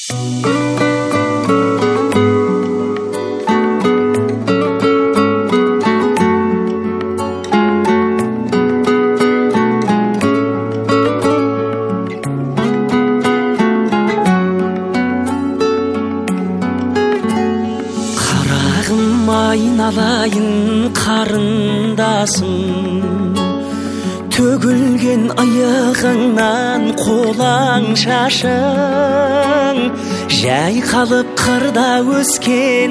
айналайын қарындасым, төгілген аяғыңнан қолаң шашың, жай қалып қырда өскен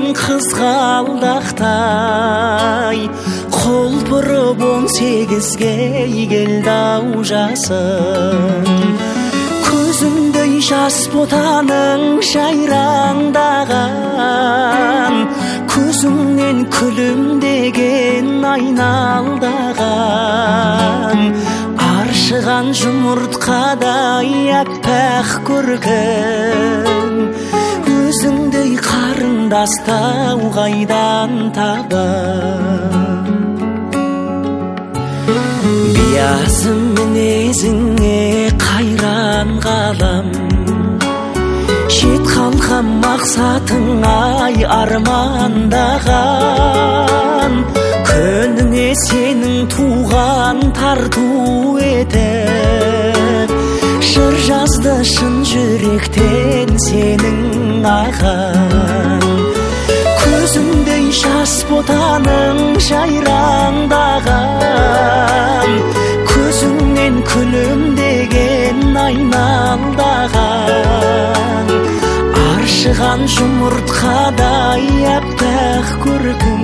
қызғалдақтай, құлпырып 18-ге келді ау жасың. Көзіңдей жас ботаның жайраңдаған, көзіңнен күлімдеген айналдаған, аршыған жұмыртқадай аппақ көркің, өзіңдей қарындастау қайдан табам. Биязы мінезіңе қайран қалам, жет қалған мақсатың-ай армандаған, күніңе сенің туған тарту етіп, жыр жазды шын жүректен сенің ағаң. Көзіңдей жас ботаның жайраңдаған, көзіңнен күлімдеген айналдаған, аршыған жұмыртқадай аппақ көркің,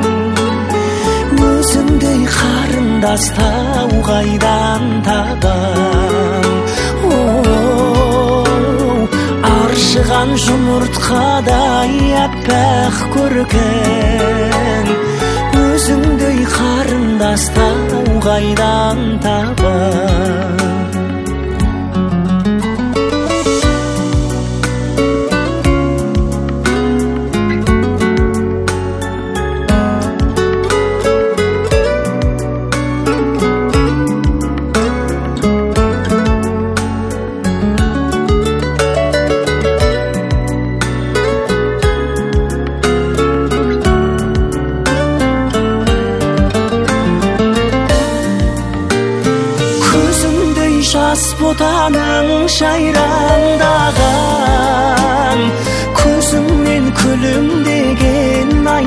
өзіңдей қарындастау қайдан табам. Аршыған жұмыртқадай аппақ көркің, өзіңдей қарындастау қайдан табам. Жас ботаның жайраңдаған, көзіңнен күлімдеген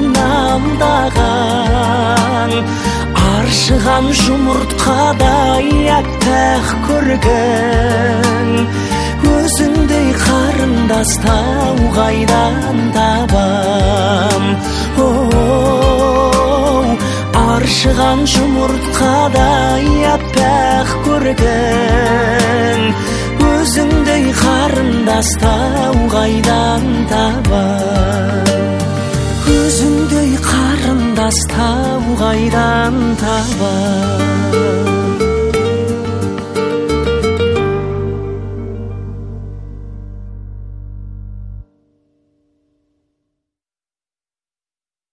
айналдаған, аршыған жұмыртқадай аппақ көркің, өзіңдей қарындастау қайдан табам. Аршыған жұмыртқадай аппақ көркің, өзіңдей қарындастау қайдан табам. Өзіңдей қарындастау қайдан табам.